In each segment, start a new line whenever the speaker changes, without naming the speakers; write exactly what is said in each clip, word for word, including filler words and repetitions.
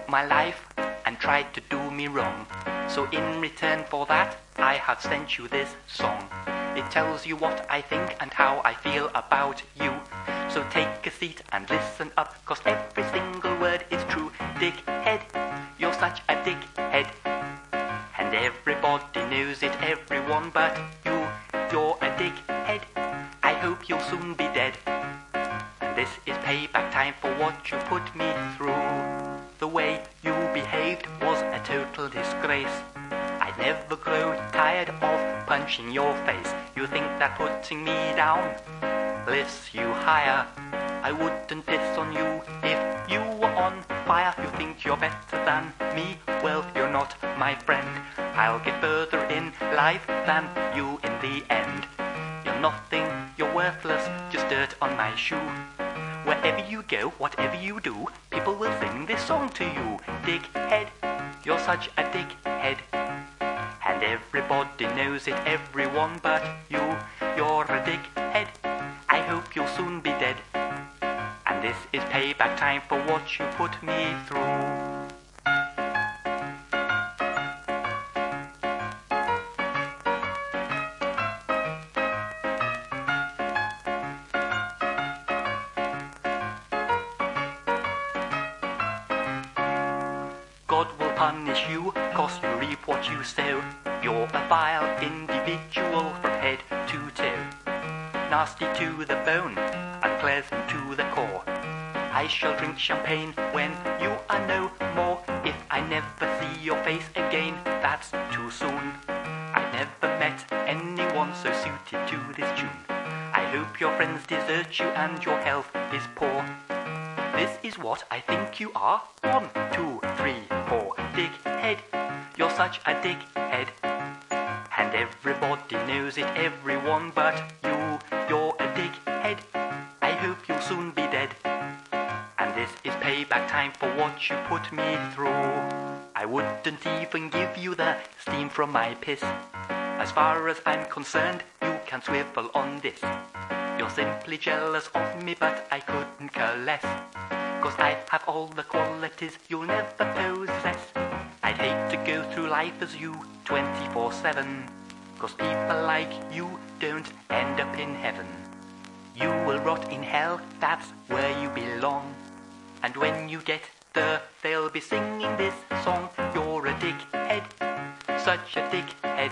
my life and tried to do me wrong. So in return for that, I have sent you this song. It tells you what I think and how I feel about you. So take a seat and listen up, 'cause every single word is true. Dickhead, you're such a dickhead. And everybody knows it, everyone but you. You're a dickhead, I hope you'll soon be dead. And this is payback time for what you put me through. The way you behaved was a total disgrace. I'd never grow tired of punching your face. You think that putting me down lifts you higher? I wouldn't piss on you if you were on fire. You think you're better than me? Well, you're not my friend. I'll get further in life than you in the end. You're nothing, you're worthless, just dirt on my shoe. Wherever you go, whatever you do, people will sing this song to you. Dickhead, you're such a dickhead. And everybody knows it, everyone but you. You're a dickhead, I hope you'll soon be dead. And this is payback time for what you put me through. God will punish you, 'cause you reap what you sow. You're a vile individual from head to toe. Nasty to the bone, unpleasant to the core. I shall drink champagne when you are no more. If I never see your face again, that's too soon. I've never met anyone so suited to this tune. I hope your friends desert you and your health is poor. This is what I think you are. One, two, three, four. Dickhead, you're such a dickhead. And everybody knows it, everyone but you. You're a dickhead, I hope you'll soon be dead. And this is payback time for what you put me through. I wouldn't even give you the steam from my piss. As far as I'm concerned, you can swivel on this. You're simply jealous of me, but I couldn't care less. 'Cause I have all the qualities you'll never possess. I'd hate to go through life as you twenty-four seven. 'Cause people like you don't end up in heaven. You will rot in hell, that's where you belong. And when you get there, they'll be singing this song. You're a dickhead, such a dickhead.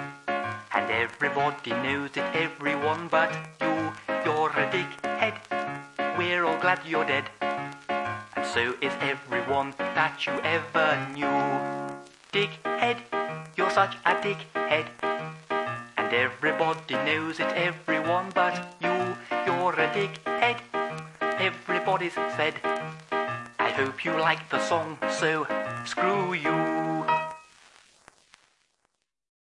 And everybody knows it, everyone but you. You're a dickhead, we're all glad you're dead. And so is everyone that you ever knew. Dickhead, you're such a dickhead. And everybody knows it, everyone but you. You're a dickhead, everybody's said. I hope you like the song, so screw you.